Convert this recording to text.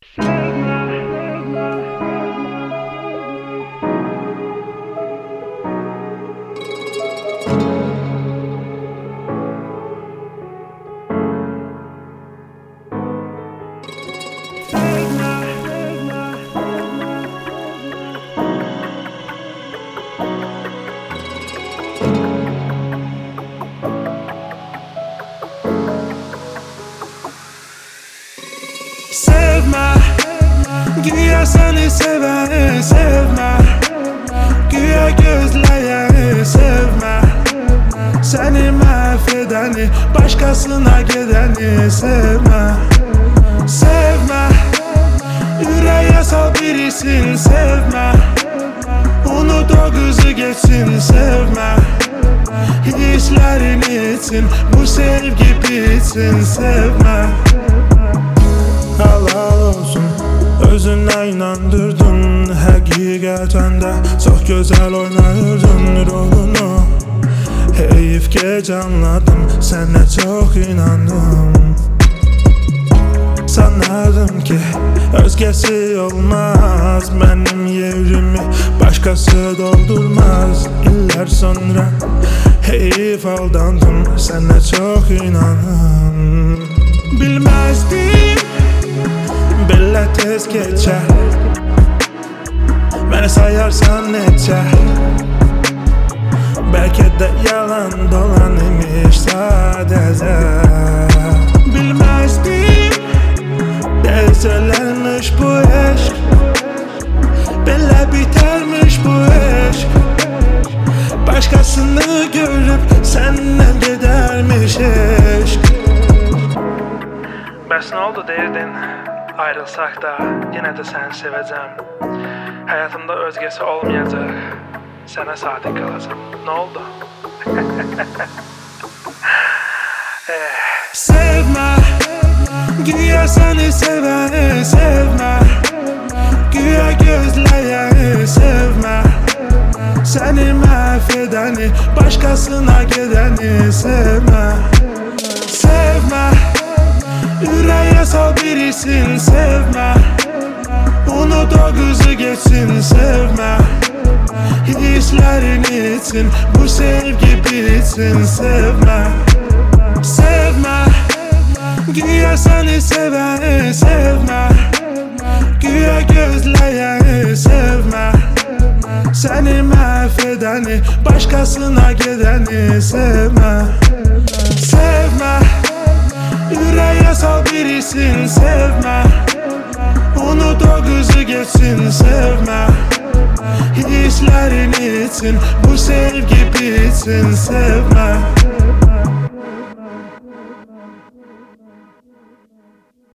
Sevme, güya seni seveni sevme, güya gözleyeni sevme, seni mahvedeni, başkasına gideni sevme. Sevme, yüreğe sal birisin sevme, unut o kızı geçsin sevme. Hislerin için bu sevgi bitsin sevme. Halal olsun, özünle inandırdın, hakikaten de çok güzel oynayırdın rolunu. Heyif geç anladım, sana çok inandım. Sanardım ki özgesi olmaz, benim yerimi başkası doldurmaz. İller sonra heyif aldandım, sana çok inandım. Bilmezdim belə tez geçer, beni sayarsan neçə, belki de yalan dolan imiş sadece. Bilmezdim deselermiş bu eşk, belə bitermiş bu eşk, başkasını görüp senden gidermiş eşk. Bəs nə oldu deyirdin, ayrılsaq da yenə də səni sevəcəm. Həyatımda özgəsi olmayacaq, sənə sadiq qalacam. Nə oldu? Sevme, güya seni seveni sevme, güya gözleyeni sevme, seni mahvedeni, başkasına gideni sevme. Sevme, yüreğe sal birisin sevme, unut o kızı geçsin sevme. Hislerin için bu sevgi bitsin sevme. Sevme, güya seni seveni sevme, güya gözleyeni sevme, seni mahvedeni, başkasına gideni sevme. Sevme, yüreğe sal birisin sevme, unut o kızı geçsin sevme. Hislerin için bu sevgi bitsin sevme.